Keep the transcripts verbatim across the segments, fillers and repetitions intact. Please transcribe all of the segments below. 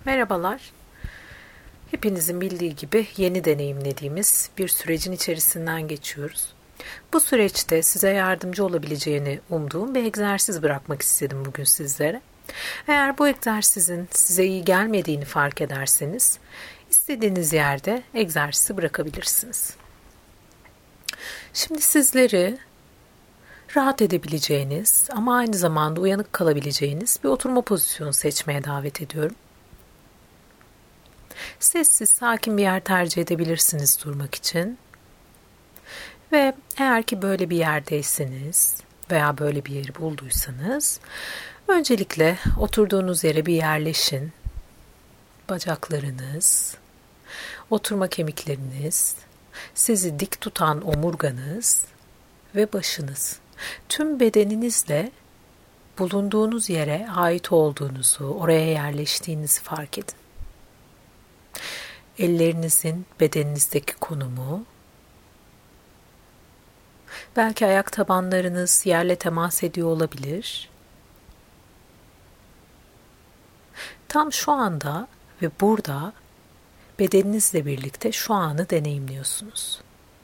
Merhabalar. Hepinizin bildiği gibi yeni deneyimlediğimiz bir sürecin içerisinden geçiyoruz. Bu süreçte size yardımcı olabileceğini umduğum bir egzersiz bırakmak istedim bugün sizlere. Eğer bu egzersizin size iyi gelmediğini fark ederseniz, istediğiniz yerde egzersizi bırakabilirsiniz. Şimdi sizleri rahat edebileceğiniz ama aynı zamanda uyanık kalabileceğiniz bir oturma pozisyonu seçmeye davet ediyorum. Sessiz, sakin bir yer tercih edebilirsiniz durmak için. Ve eğer ki böyle bir yerdeyseniz veya böyle bir yeri bulduysanız, öncelikle oturduğunuz yere bir yerleşin. Bacaklarınız, oturma kemikleriniz, sizi dik tutan omurganız ve başınız. Tüm bedeninizle bulunduğunuz yere ait olduğunuzu, oraya yerleştiğinizi fark edin. Ellerinizin bedeninizdeki konumu, belki ayak tabanlarınız yerle temas ediyor olabilir. Tam şu anda ve burada bedeninizle birlikte şu anı deneyimliyorsunuz.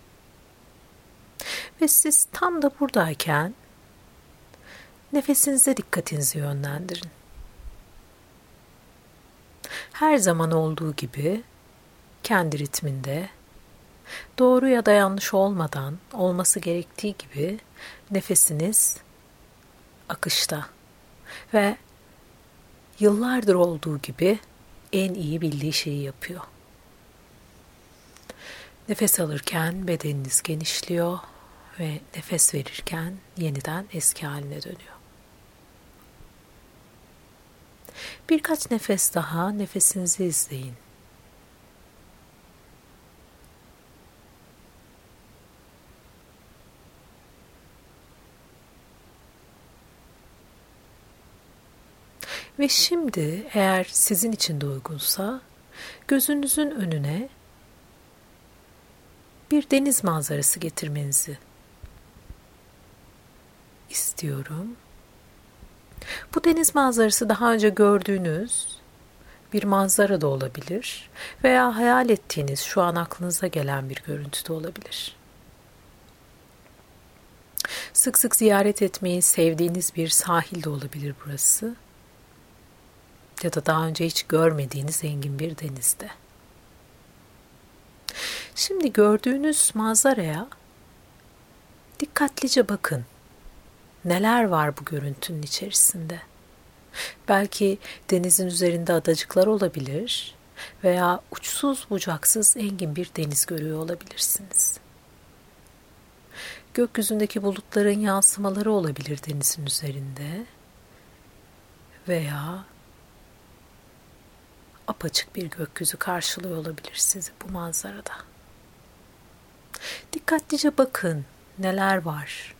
Ve siz tam da buradayken nefesinize dikkatinizi yönlendirin. Her zaman olduğu gibi kendi ritminde, doğru ya da yanlış olmadan, olması gerektiği gibi nefesiniz akışta ve yıllardır olduğu gibi en iyi bildiği şeyi yapıyor. Nefes alırken bedeniniz genişliyor ve nefes verirken yeniden eski haline dönüyor. Birkaç nefes daha nefesinizi izleyin. Ve şimdi eğer sizin için de uygunsa gözünüzün önüne bir deniz manzarası getirmenizi istiyorum. Bu deniz manzarası daha önce gördüğünüz bir manzara da olabilir veya hayal ettiğiniz, şu an aklınıza gelen bir görüntü de olabilir. Sık sık ziyaret etmeyi sevdiğiniz bir sahil de olabilir burası. Ya da daha önce hiç görmediğiniz zengin bir denizde. Şimdi gördüğünüz manzaraya dikkatlice bakın. Neler var bu görüntünün içerisinde? Belki denizin üzerinde adacıklar olabilir veya uçsuz bucaksız engin bir deniz görüyor olabilirsiniz. Gökyüzündeki bulutların yansımaları olabilir denizin üzerinde veya apaçık bir gökyüzü karşılıyor olabilir sizi bu manzarada. Dikkatlice bakın, neler var?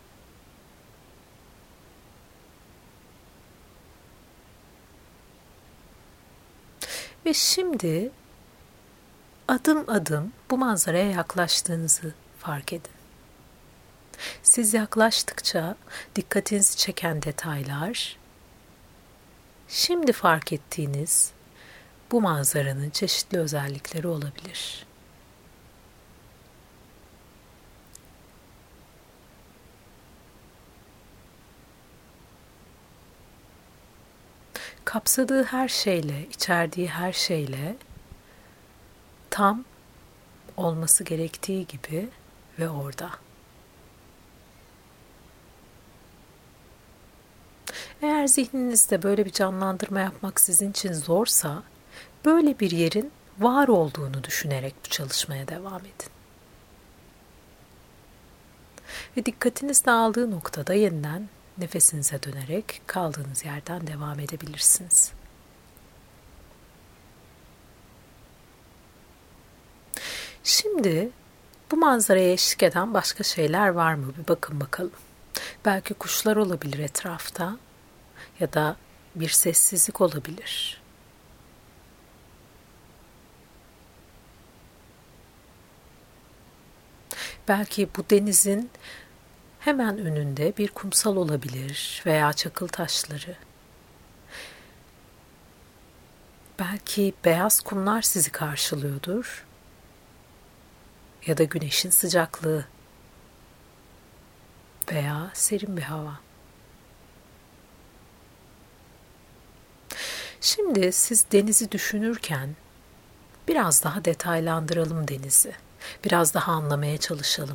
Ve şimdi adım adım bu manzaraya yaklaştığınızı fark edin. Siz yaklaştıkça dikkatinizi çeken detaylar, şimdi fark ettiğiniz bu manzaranın çeşitli özellikleri olabilir. Kapsadığı her şeyle, içerdiği her şeyle tam olması gerektiği gibi ve orada. Eğer zihninizde böyle bir canlandırma yapmak sizin için zorsa, böyle bir yerin var olduğunu düşünerek bu çalışmaya devam edin. Ve dikkatiniz dağıldığı noktada yeniden nefesinize dönerek kaldığınız yerden devam edebilirsiniz. Şimdi bu manzaraya eşlik eden başka şeyler var mı? Bir bakın bakalım. Belki kuşlar olabilir etrafta ya da bir sessizlik olabilir. Belki bu denizin hemen önünde bir kumsal olabilir veya çakıl taşları. Belki beyaz kumlar sizi karşılıyordur ya da güneşin sıcaklığı veya serin bir hava. Şimdi siz denizi düşünürken biraz daha detaylandıralım denizi. Biraz daha anlamaya çalışalım.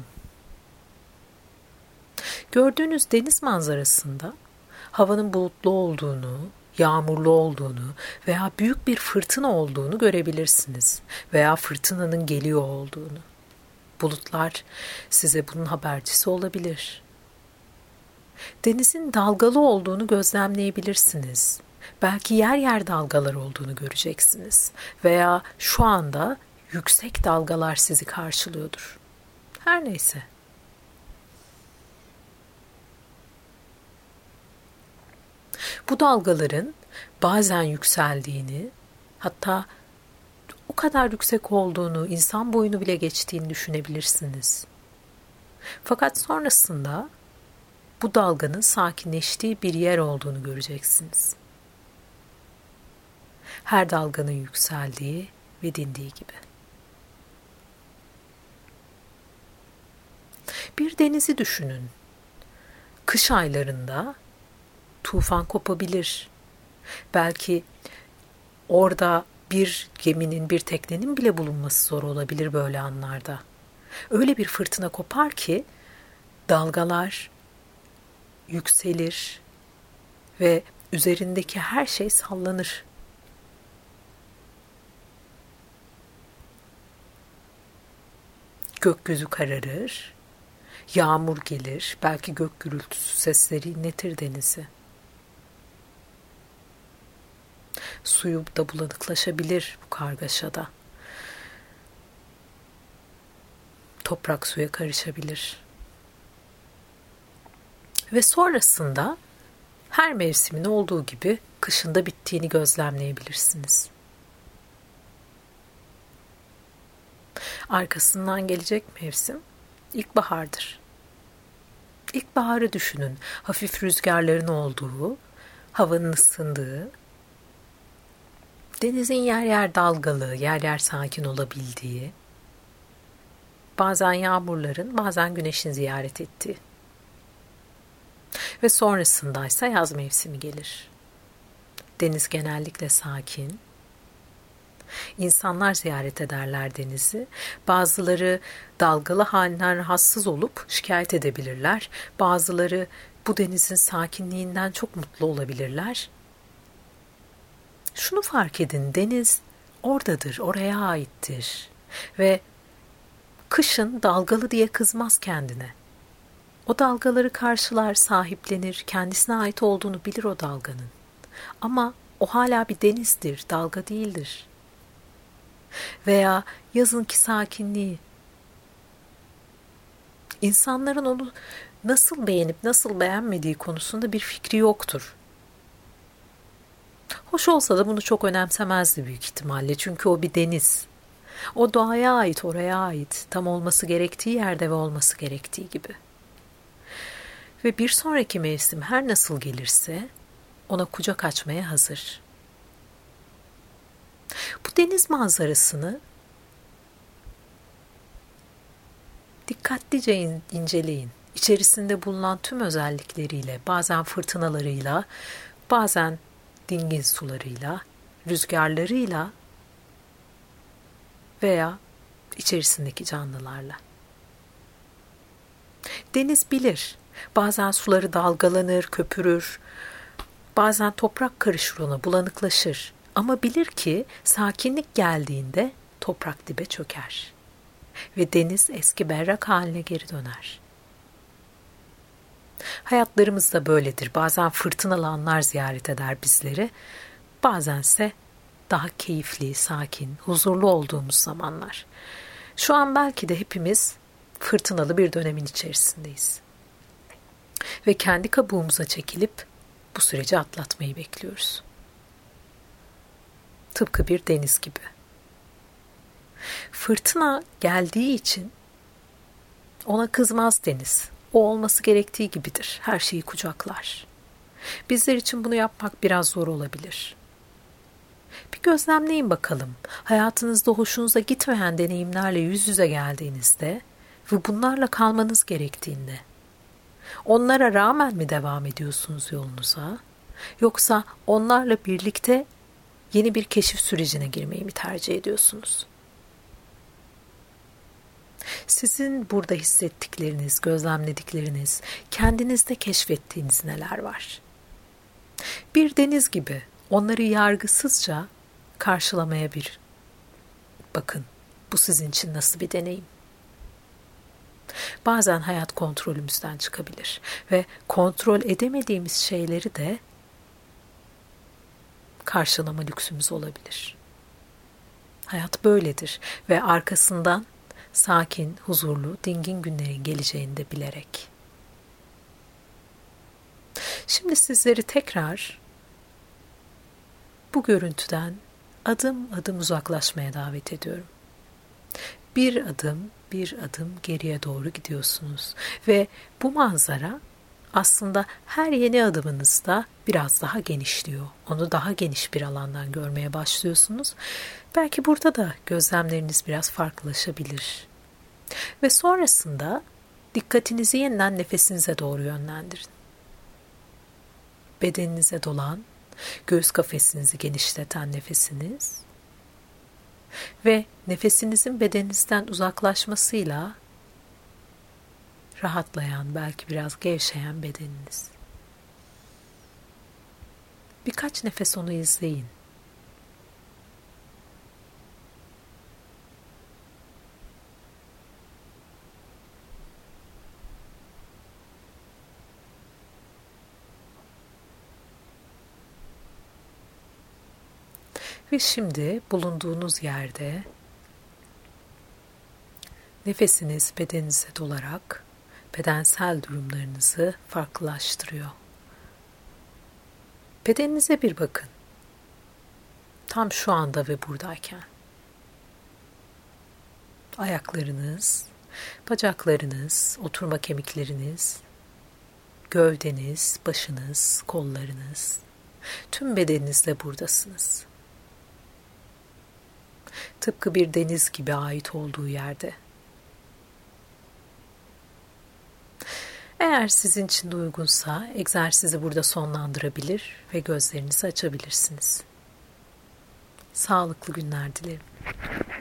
Gördüğünüz deniz manzarasında havanın bulutlu olduğunu, yağmurlu olduğunu veya büyük bir fırtına olduğunu görebilirsiniz veya fırtınanın geliyor olduğunu. Bulutlar size bunun habercisi olabilir. Denizin dalgalı olduğunu gözlemleyebilirsiniz. Belki yer yer dalgalar olduğunu göreceksiniz veya şu anda yüksek dalgalar sizi karşılıyordur. Her neyse. Bu dalgaların bazen yükseldiğini, hatta o kadar yüksek olduğunu, insan boyunu bile geçtiğini düşünebilirsiniz. Fakat sonrasında bu dalganın sakinleştiği bir yer olduğunu göreceksiniz. Her dalganın yükseldiği ve dindiği gibi. Bir denizi düşünün. Kış aylarında tufan kopabilir. Belki orada bir geminin, bir teknenin bile bulunması zor olabilir böyle anlarda. Öyle bir fırtına kopar ki dalgalar yükselir ve üzerindeki her şey sallanır. Gökyüzü kararır, yağmur gelir, belki gök gürültüsü sesleri inletir denizi. Suyu da bulanıklaşabilir bu kargaşada. Toprak suya karışabilir. Ve sonrasında her mevsimin olduğu gibi kışın da bittiğini gözlemleyebilirsiniz. Arkasından gelecek mevsim ilkbahardır. İlkbaharı düşünün. Hafif rüzgarların olduğu, havanın ısındığı, denizin yer yer dalgalı, yer yer sakin olabildiği, bazen yağmurların, bazen güneşin ziyaret ettiği. Ve sonrasındaysa yaz mevsimi gelir. Deniz genellikle sakin. İnsanlar ziyaret ederler denizi. Bazıları dalgalı halinden rahatsız olup şikayet edebilirler. Bazıları bu denizin sakinliğinden çok mutlu olabilirler. Şunu fark edin, deniz oradadır, oraya aittir. Ve kışın dalgalı diye kızmaz kendine. O dalgaları karşılar, sahiplenir, kendisine ait olduğunu bilir o dalganın. Ama o hala bir denizdir, dalga değildir. Veya yazınki sakinliği. İnsanların onu nasıl beğenip nasıl beğenmediği konusunda bir fikri yoktur. Hoş olsa da bunu çok önemsemezdi büyük ihtimalle. Çünkü o bir deniz. O doğaya ait, oraya ait. Tam olması gerektiği yerde ve olması gerektiği gibi. Ve bir sonraki mevsim her nasıl gelirse ona kucak açmaya hazır. Bu deniz manzarasını dikkatlice inceleyin. İçerisinde bulunan tüm özellikleriyle, bazen fırtınalarıyla, bazen dingin sularıyla, rüzgarlarıyla veya içerisindeki canlılarla. Deniz bilir. Bazen suları dalgalanır, köpürür. Bazen toprak karışır ona, bulanıklaşır. Ama bilir ki sakinlik geldiğinde toprak dibe çöker. Ve deniz eski berrak haline geri döner. Hayatlarımız da böyledir. Bazen fırtınalı anlar ziyaret eder bizleri. Bazense daha keyifli, sakin, huzurlu olduğumuz zamanlar. Şu an belki de hepimiz fırtınalı bir dönemin içerisindeyiz. Ve kendi kabuğumuza çekilip bu süreci atlatmayı bekliyoruz. Tıpkı bir deniz gibi. Fırtına geldiği için ona kızmaz deniz. O olması gerektiği gibidir. Her şeyi kucaklar. Bizler için bunu yapmak biraz zor olabilir. gözlemleyin bakalım. Hayatınızda hoşunuza gitmeyen deneyimlerle yüz yüze geldiğinizde ve bunlarla kalmanız gerektiğinde, onlara rağmen mi devam ediyorsunuz yolunuza, yoksa onlarla birlikte yeni bir keşif sürecine girmeyi mi tercih ediyorsunuz? Sizin burada hissettikleriniz, gözlemledikleriniz, kendinizde keşfettiğiniz neler var? Bir deniz gibi onları yargısızca karşılamaya bir bakın. Bu sizin için nasıl bir deneyim? Bazen hayat kontrolümüzden çıkabilir ve kontrol edemediğimiz şeyleri de karşılama lüksümüz olabilir. Hayat böyledir ve arkasından sakin, huzurlu, dingin günlerin geleceğini de bilerek. Şimdi sizleri tekrar bu görüntüden adım adım uzaklaşmaya davet ediyorum. Bir adım, bir adım geriye doğru gidiyorsunuz ve bu manzara aslında her yeni adımınızda biraz daha genişliyor. Onu daha geniş bir alandan görmeye başlıyorsunuz. Belki burada da gözlemleriniz biraz farklılaşabilir. Ve sonrasında dikkatinizi yeniden nefesinize doğru yönlendirin. Bedeninize dolan, göğüs kafesinizi genişleten nefesiniz ve nefesinizin bedeninizden uzaklaşmasıyla rahatlayan, belki biraz gevşeyen bedeniniz. Birkaç nefes onu izleyin. Ve şimdi bulunduğunuz yerde nefesiniz bedeninize dolarak bedensel durumlarınızı farklılaştırıyor. Bedeninize bir bakın. Tam şu anda ve buradayken. Ayaklarınız, bacaklarınız, oturma kemikleriniz, gövdeniz, başınız, kollarınız, tüm bedeninizle buradasınız. Tıpkı bir deniz gibi ait olduğu yerde. Eğer sizin için de uygunsa egzersizi burada sonlandırabilir ve gözlerinizi açabilirsiniz. Sağlıklı günler dilerim.